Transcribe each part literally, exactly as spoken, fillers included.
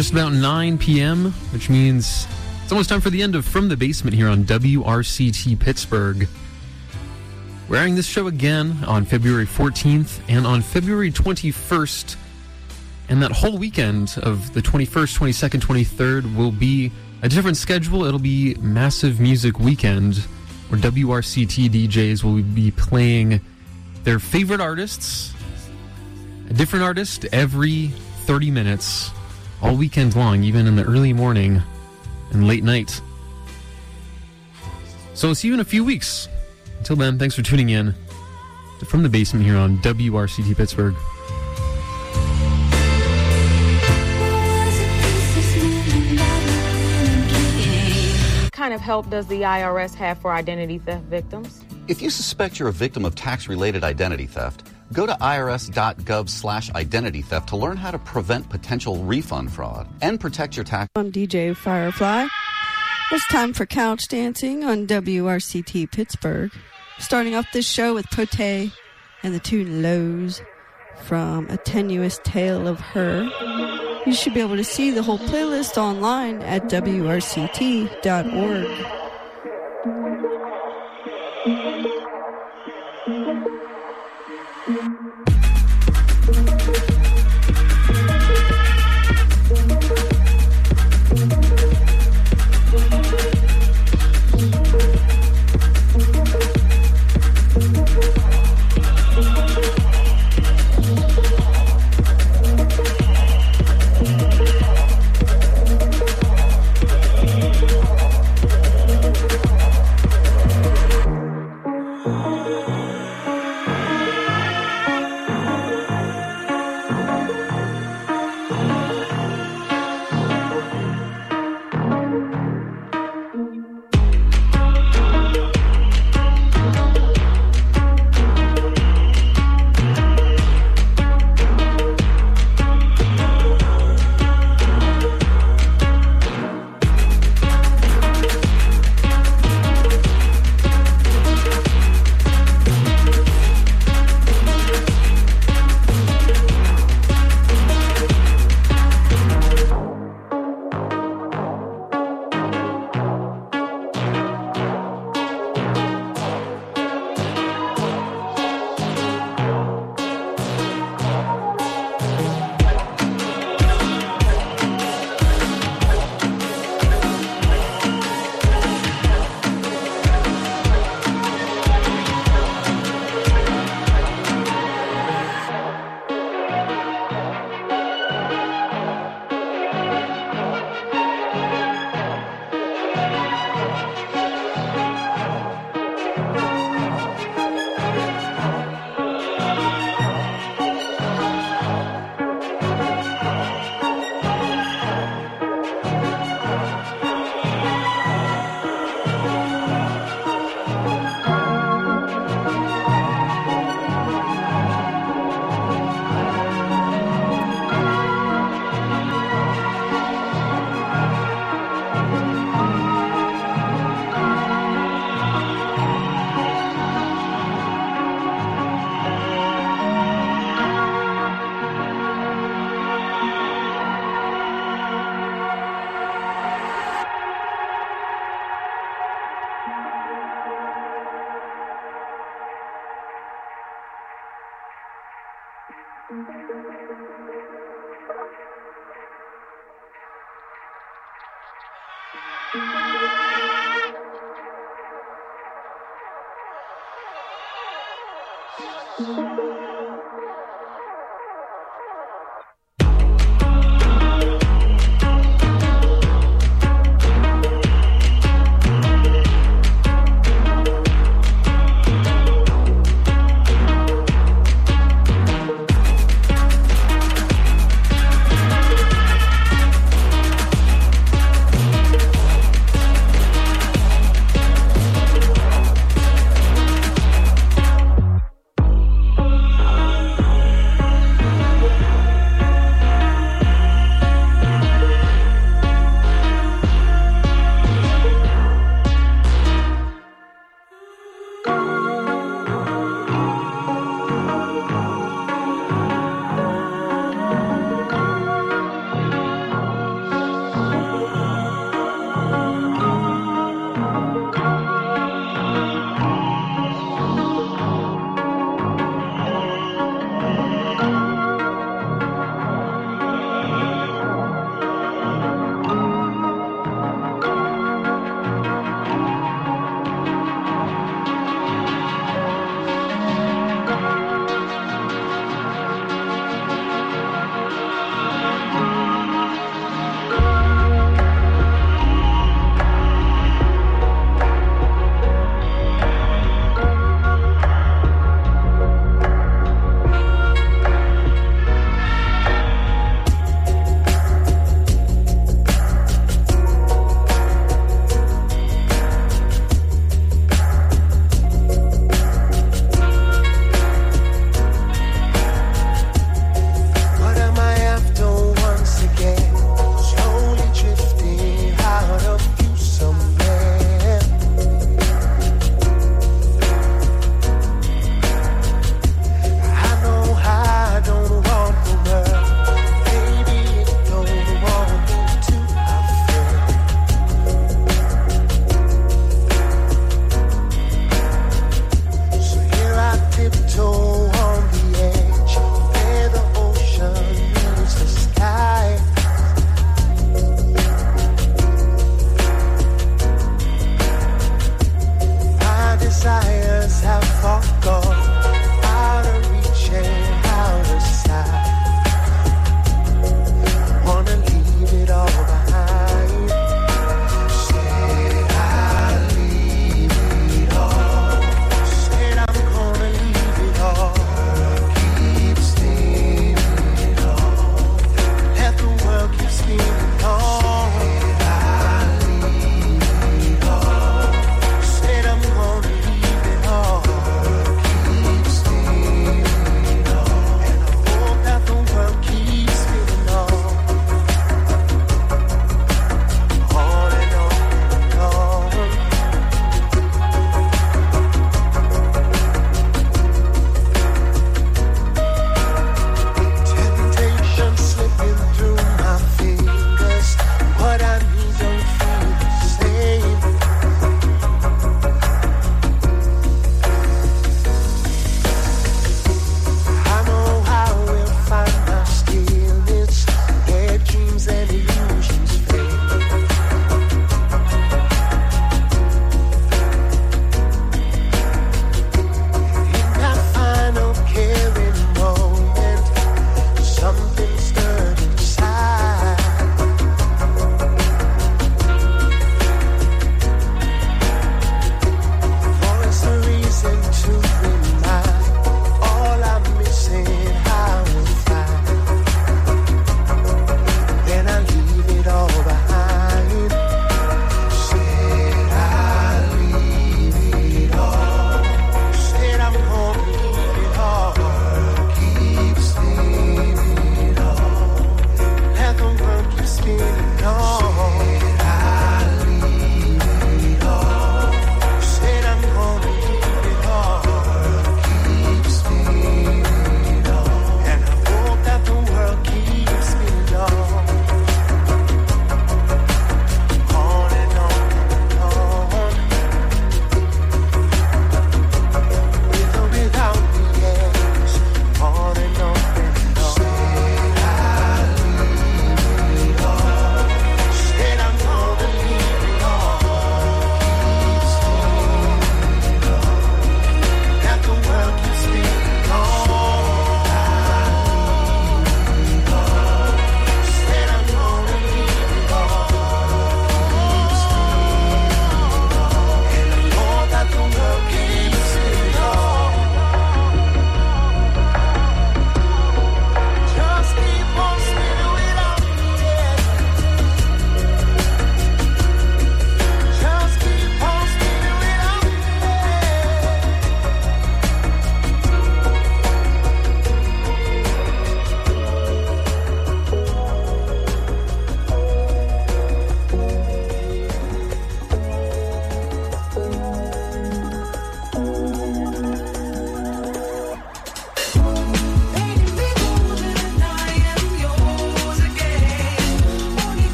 just about nine p.m., which means it's almost time for the end of From the Basement here on W R C T Pittsburgh. We're airing this show again on February fourteenth and on February twenty-first. And that whole weekend of the twenty-first, twenty-second, twenty-third will be a different schedule. It'll be Massive Music Weekend, where W R C T D Js will be playing their favorite artists, a different artist every thirty minutes, all weekend long, even in the early morning and late night. So we'll see you in a few weeks. Until then, thanks for tuning in to From the Basement here on W R C T Pittsburgh. What kind of help does the I R S have for identity theft victims? If you suspect you're a victim of tax-related identity theft, go to irs.gov slash identity theft to learn how to prevent potential refund fraud and protect your tax. I'm D J Firefly. It's time for couch dancing on W R C T Pittsburgh. Starting off this show with Pote and the tune Lows from A Tenuous Tale of Her. You should be able to see the whole playlist online at W R C T dot org.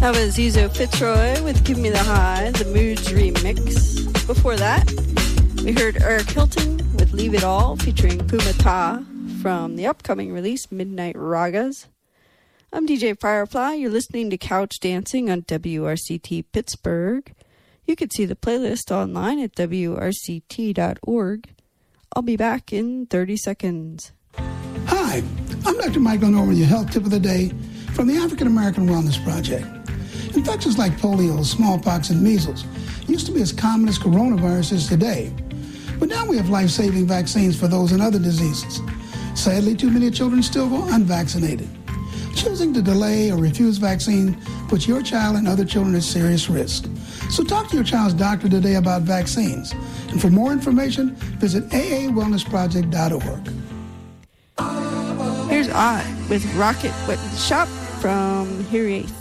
That was Ezo Fitzroy with Give Me the High, the Moods remix. Before that, we heard Eric Hilton with Leave It All featuring Puma Ta from the upcoming release Midnight Ragas. I'm D J Firefly. You're listening to Couch Dancing on W R C T Pittsburgh. You can see the playlist online at W R C T dot org. I'll be back in thirty seconds. Hi, I'm Doctor Michael Norman, your health tip of the day from the African American Wellness Project. Infections like polio, smallpox, and measles used to be as common as coronaviruses today. But now we have life-saving vaccines for those and other diseases. Sadly, too many children still go unvaccinated. Choosing to delay or refuse vaccine puts your child and other children at serious risk. So talk to your child's doctor today about vaccines. And for more information, visit A A wellness project dot org. Here's I with Rocket Weapon Shop from Hear Eighth.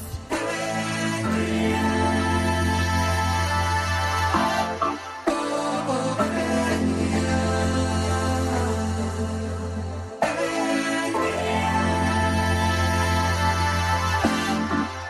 Wow.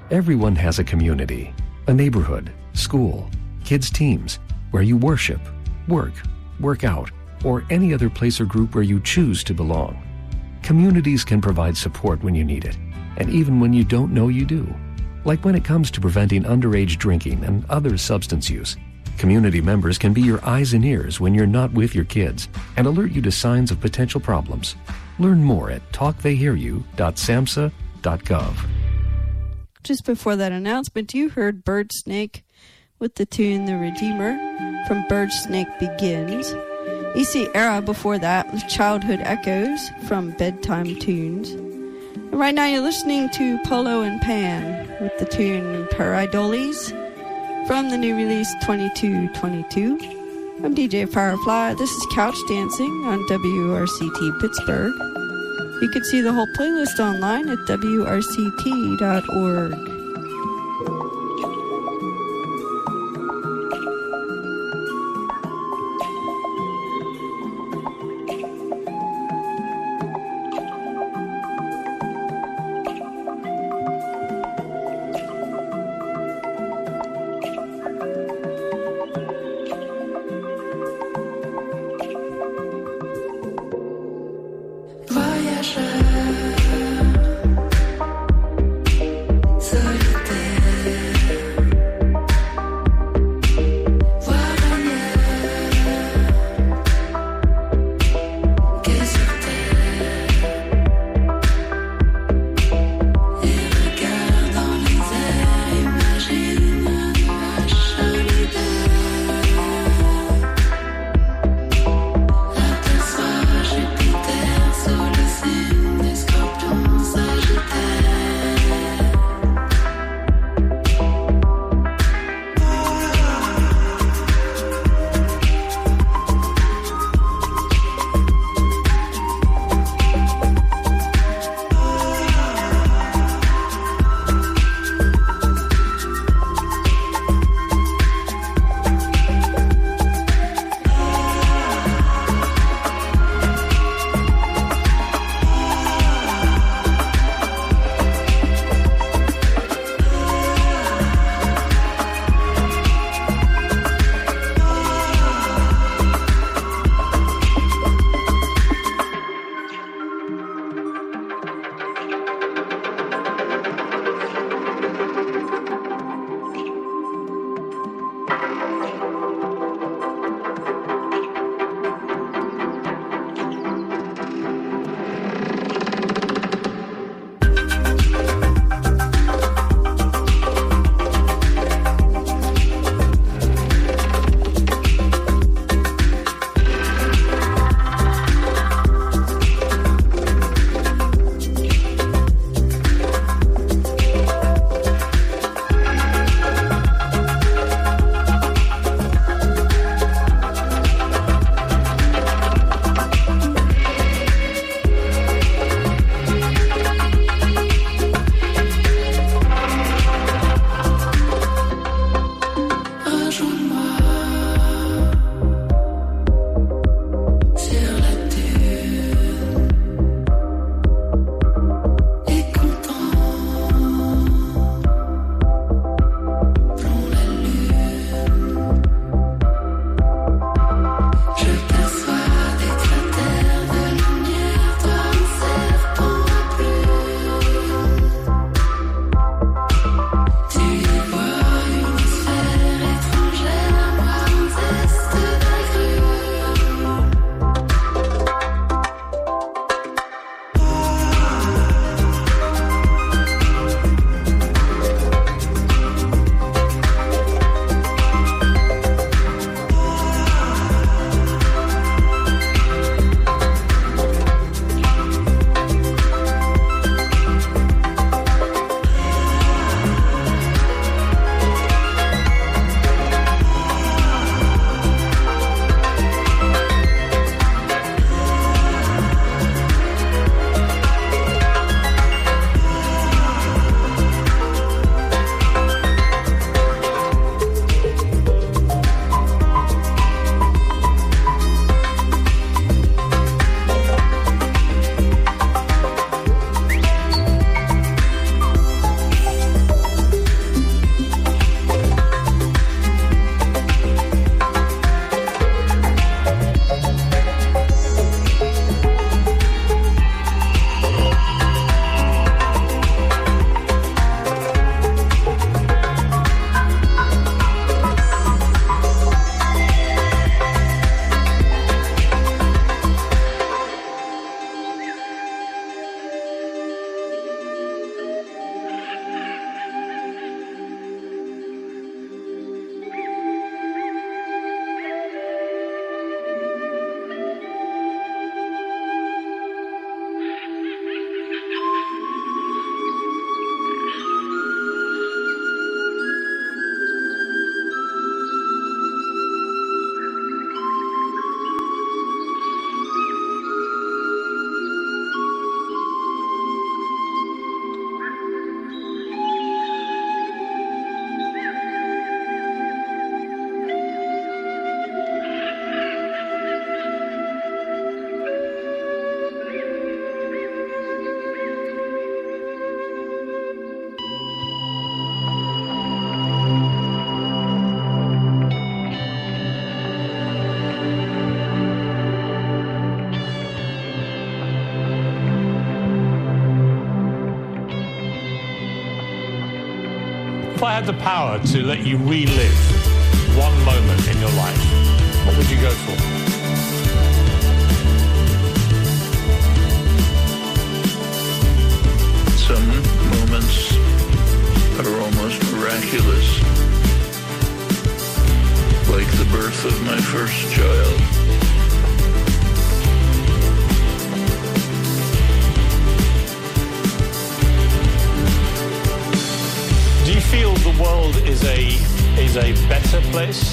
Everyone has a community, a neighborhood, school, kids' teams, where you worship, work, work out, or any other place or group where you choose to belong. Communities can provide support when you need it, and even when you don't know you do. Like when it comes to preventing underage drinking and other substance use. Community members can be your eyes and ears when you're not with your kids and alert you to signs of potential problems. Learn more at talk they hear you dot samhsa dot gov. Just before that announcement, you heard Bird Snake with the tune The Redeemer from Bird Snake Begins. E C Era before that with Childhood Echoes from Bedtime Tunes. And right now you're listening to Polo and Pan with the tune Pareidoles from the new release twenty-two twenty-two. I'm D J Firefly. This is Couch Dancing on W R C T Pittsburgh. You can see the whole playlist online at W R C T dot org. So If I had the power to let you relive one moment in your life, what would you go for? Some moments are almost miraculous, like the birth of my first child. Do you feel the world is a is a better place?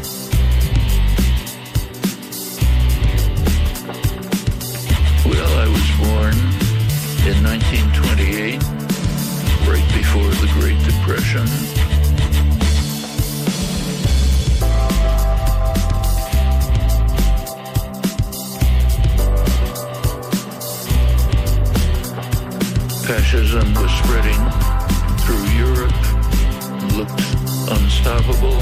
Well, I was born in nineteen twenty-eight, right before the Great Depression. Fascism was spreading through Europe, looked unstoppable.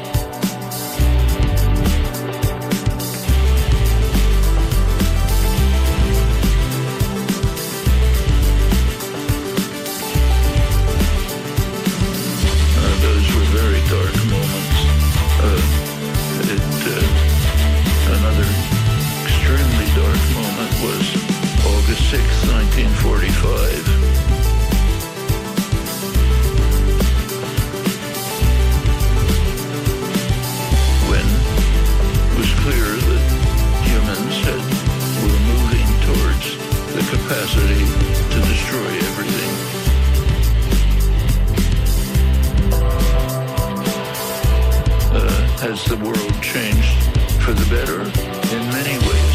Uh, those were very dark moments. Uh, it, uh, another extremely dark moment was August sixth, nineteen forty-five. When it was clear that humans had, were moving towards the capacity to destroy everything. Uh, has the world changed for the better? In many ways.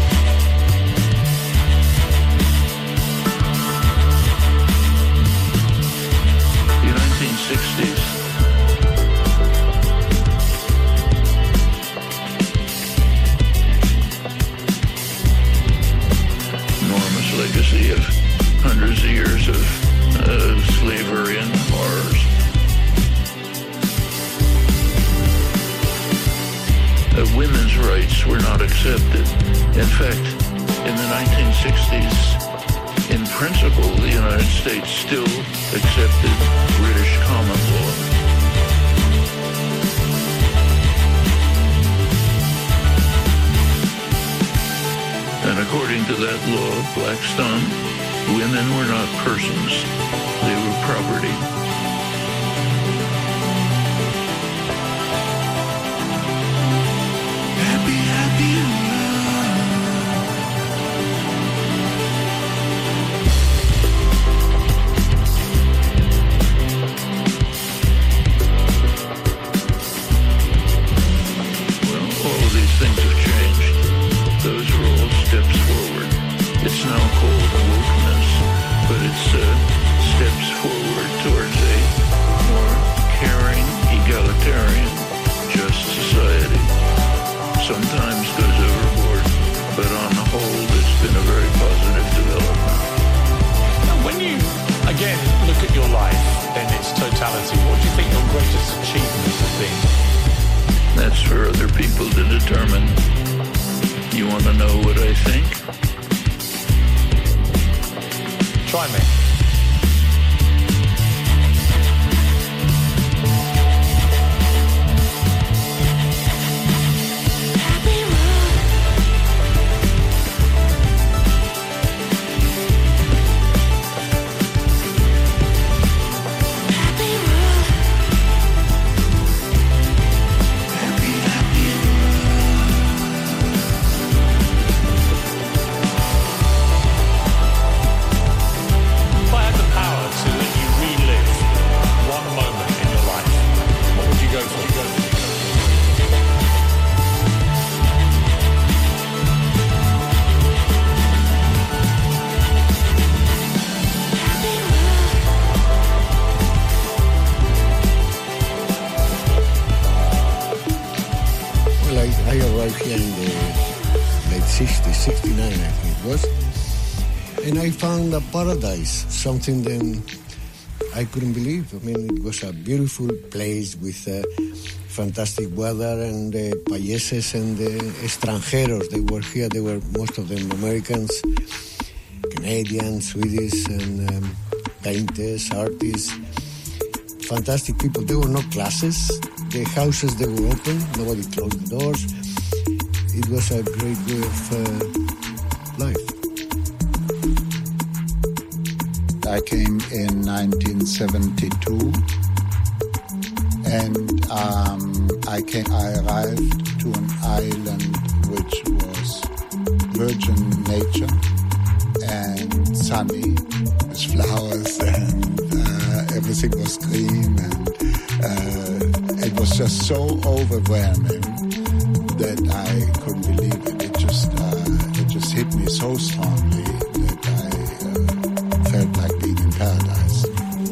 nineteen sixties. Enormous legacy of hundreds of years of uh, slavery and horrors. Uh, women's rights were not accepted. In fact, in the nineteen sixties, in principle, the United States still accepted British common law. And according to that law, Blackstone, women were not persons, they were property. Happy, happy things have changed. Those are all steps forward. It's now called wokeness, but it's uh, steps forward towards a more caring, egalitarian, just society. Sometimes goes overboard, but on the whole, it's been a very positive development. Now, when you, again, look at your life in its totality, what do you think your greatest achievements have been? That's for other people to determine. You want to know what I think? Try me. sixty-nine, I think it was. And I found a paradise, something that I couldn't believe. I mean, it was a beautiful place with uh, fantastic weather, and the payeses and the extranjeros, they were here. They were, most of them, Americans, Canadians, Swedish, and um, painters, artists. fantastic people. There were no classes. The houses, they were open. Nobody closed the doors. It was a great way of uh, life. I came in nineteen seventy-two, and um, I came. I arrived to an island which was virgin nature and sunny, with flowers, and uh, everything was green, and uh, it was just so overwhelming that I couldn't believe it. It just, uh, it just hit me so strongly that I uh, felt like being in paradise.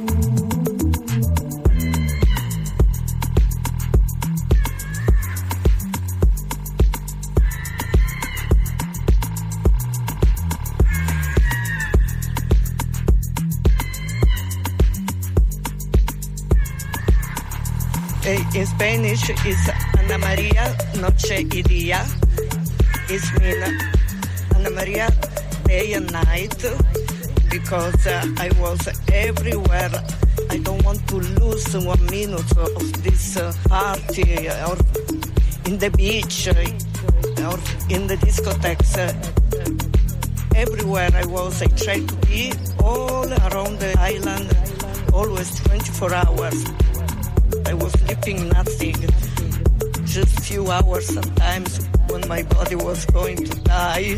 In Spanish, it's Ana Maria Noche y Dia. It means Ana Maria day and night, because uh, I was everywhere. I don't want to lose one minute of this uh, party, or in the beach, or in the discotheques. Everywhere I was, I tried to be all around the island, always twenty-four hours. I was sleeping nothing, just few hours sometimes when my body was going to die.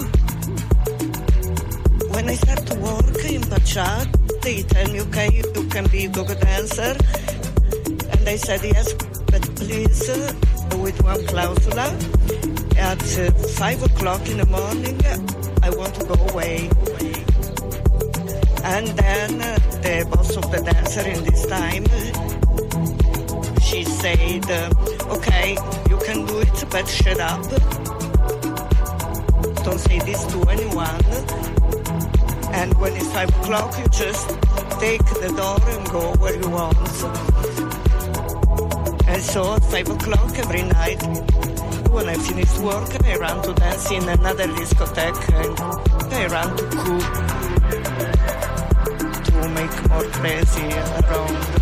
When I start to work in Bachat, they tell me, okay, you can be a go-go dancer. And I said, yes, but please, uh, with one clausula, at uh, five o'clock in the morning, I want to go away. And then uh, the boss of the dancer in this time, she said, uh, okay, you can do it, but shut up. Don't say this to anyone. And when it's five o'clock, you just take the door and go where you want. And so at five o'clock every night, when I finished work, I ran to dance in another discotheque, and I ran to cook, to make more crazy around.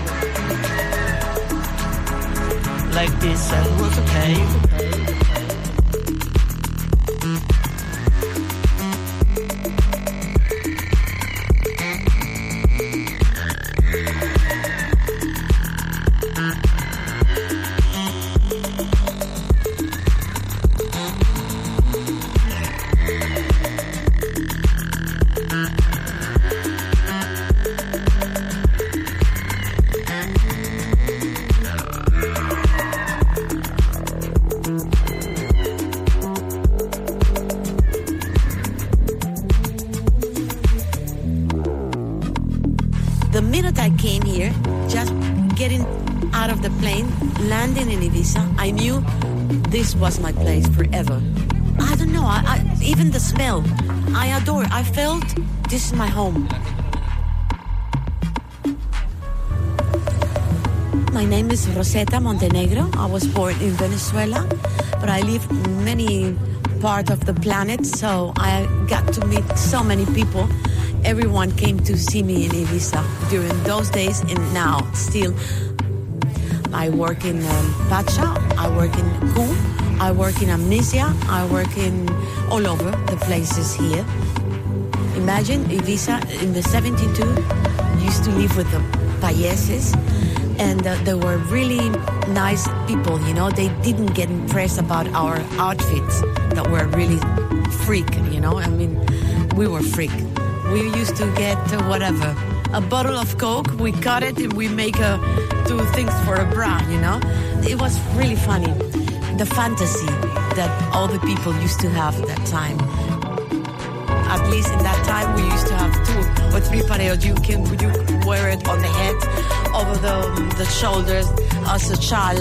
Like this, and was okay. Landing in Ibiza, I knew this was my place forever. I don't know, I, I, even the smell, I adore. I felt this is my home. My name is Rosetta Montenegro. I was born in Venezuela, but I lived many parts of the planet, so I got to meet so many people. Everyone came to see me in Ibiza during those days, and now still. I work in um, Pacha, I work in Ku, I work in Amnesia, I work in all over the places here. Imagine Ibiza in the seventy-two used to live with the payeses, and uh, they were really nice people, you know. They didn't get impressed about our outfits that were really freak, you know. I mean, we were freak. We used to get uh, whatever. A bottle of Coke, we cut it and we make a, two things for a bra, you know? It was really funny. The fantasy that all the people used to have at that time. At least in that time, we used to have two or three pareos. You can you wear it on the head, over the, the shoulders, as a chal.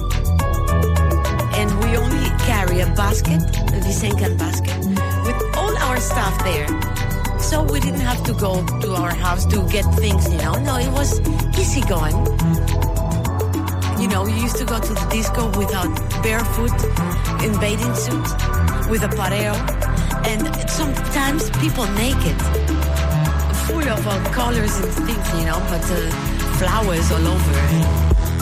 And we only carry a basket, a Visenkan basket, with all our stuff there. So we didn't have to go to our house to get things, you know. No, it was easy going. You know, you used to go to the disco without barefoot, in bathing suits, with a pareo. And sometimes people naked, full of uh, colors and things, you know. But uh, flowers all over.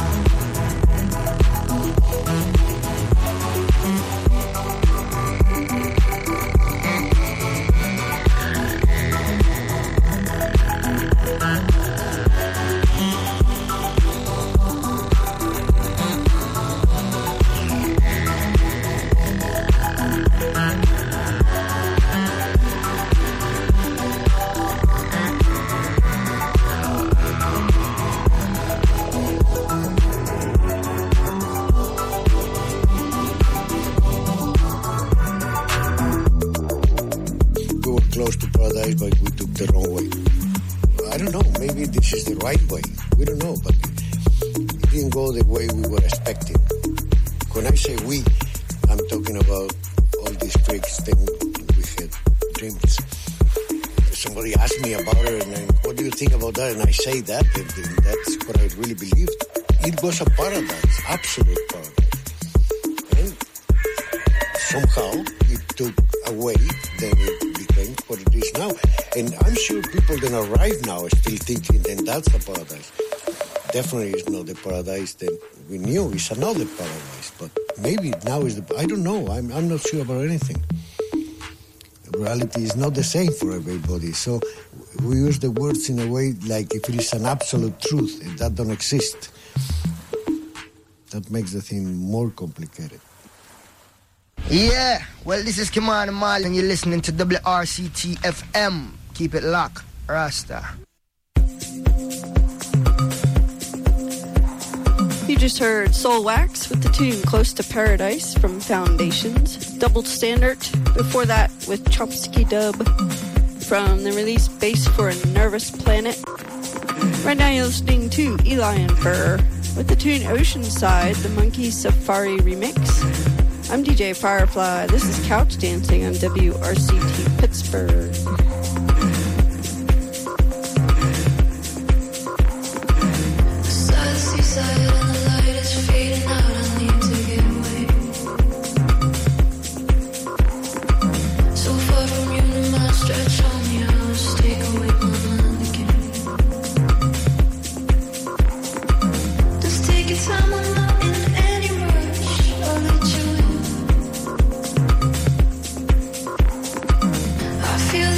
Close to paradise, but we took the wrong way. I don't know, maybe this is the right way. We don't know, but it didn't go the way we were expecting. When I say we, I'm talking about all these freaks thing we had dreams. Somebody asked me about it, and I, what do you think about that? And I say that, and that's what I really believed. It was a paradise, absolute paradise. And somehow it took away, then it what it is now. And I'm sure people that arrive now are still thinking then that's the paradise. Definitely is not the paradise that we knew. It's another paradise. But maybe now is the... I don't know. I'm, I'm not sure about anything. Reality is not the same for everybody. So we use the words in a way like if it is an absolute truth, and that don't exist. That makes the thing more complicated. Yeah, well, this is Kimani Mali, and you're listening to W R C T F M. Keep it locked, Rasta. You just heard Soul Wax with the tune Close to Paradise from Foundations. Double Standard, before that with Chomsky Dub from the release Bass for a Nervous Planet. Right now you're listening to Eli and Fur with the tune Oceanside, the Monkey Safari remix. I'm D J Firefly. This is Couch Dancing on W R C T Pittsburgh. Feel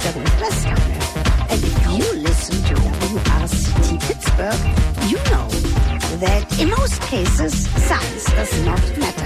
Southern Preston. And if you listen to W R C T Pittsburgh, you know that in most cases, size does not matter.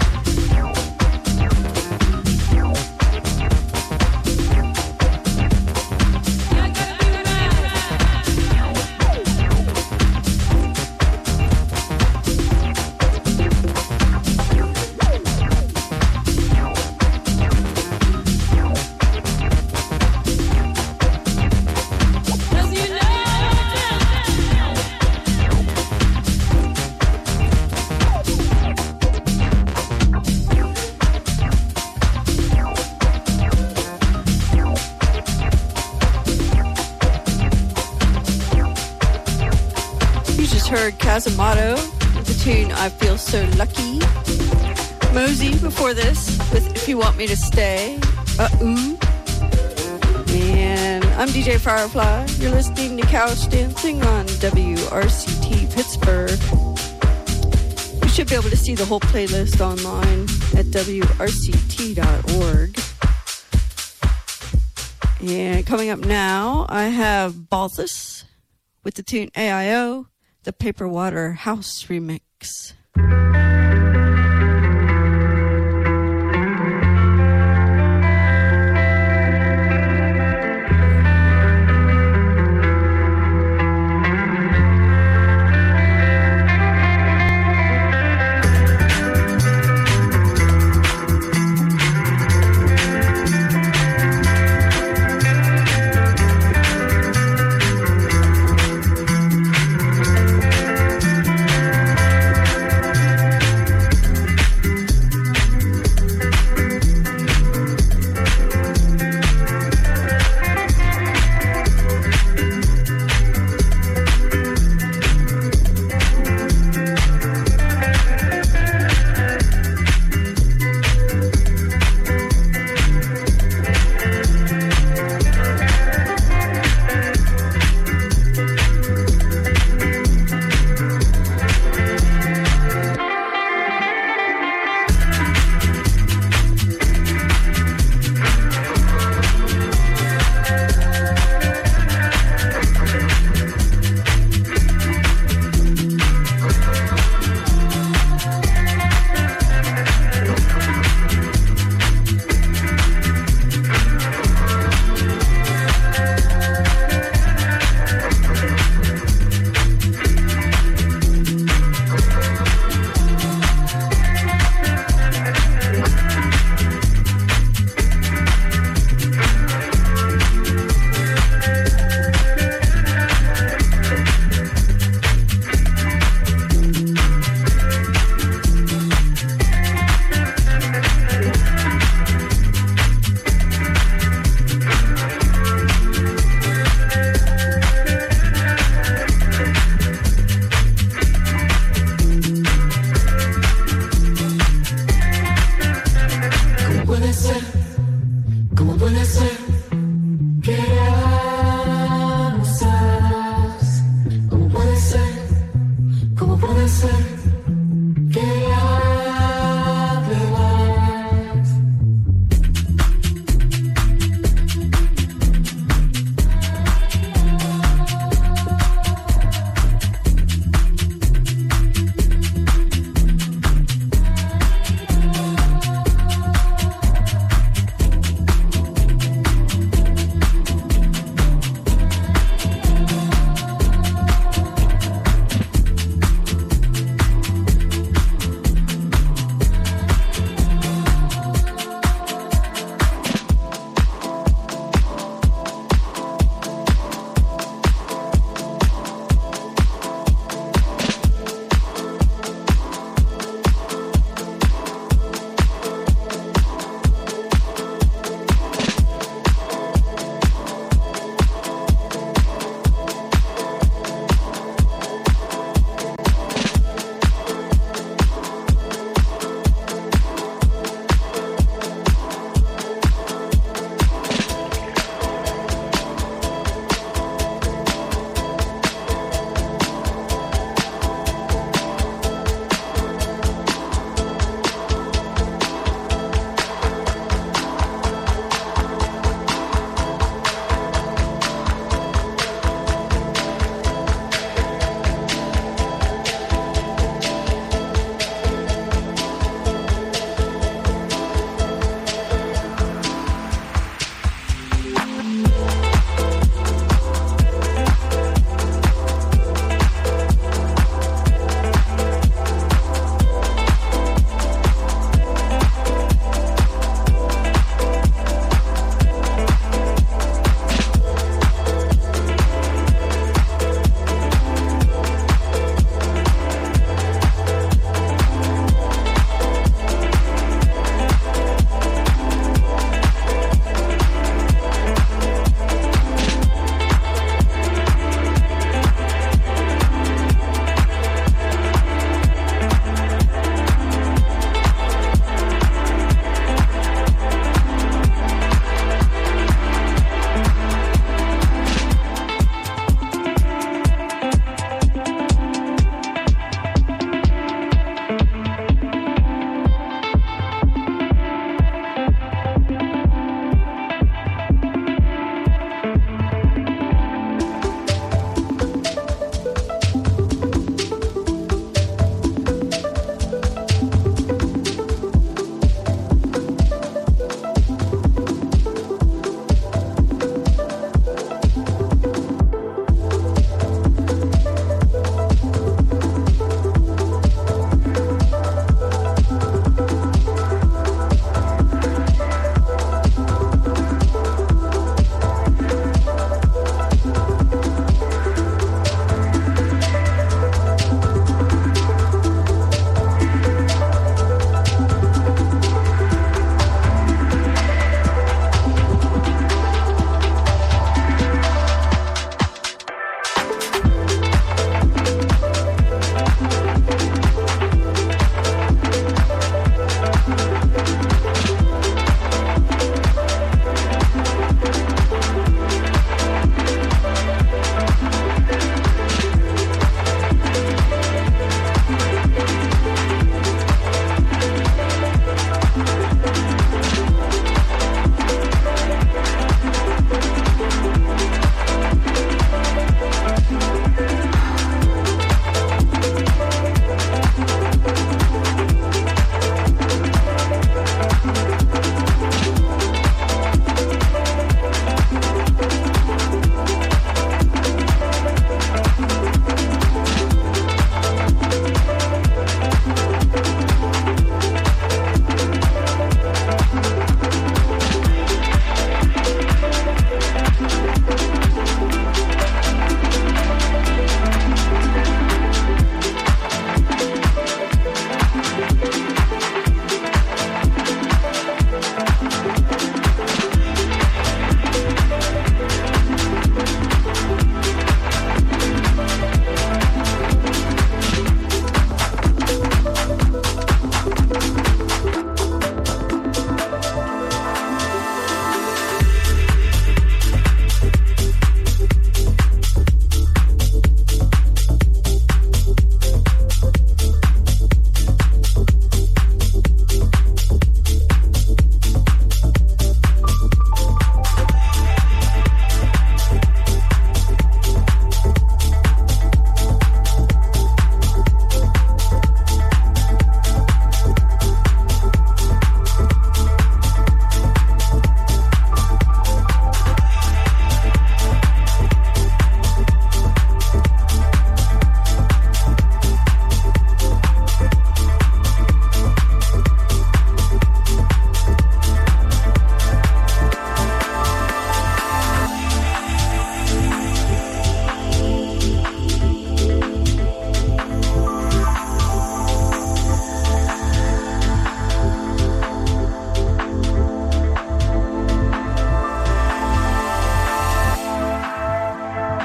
Heard Casamato with the tune I Feel So Lucky. Mosey before this with If You Want Me to Stay. Uh-ooh. And I'm D J Firefly. You're listening to Couch Dancing on W R C T Pittsburgh. You should be able to see the whole playlist online at W R C T dot org. And coming up now, I have Balthus with the tune A I O. The Paper Water House remix. Como puede ser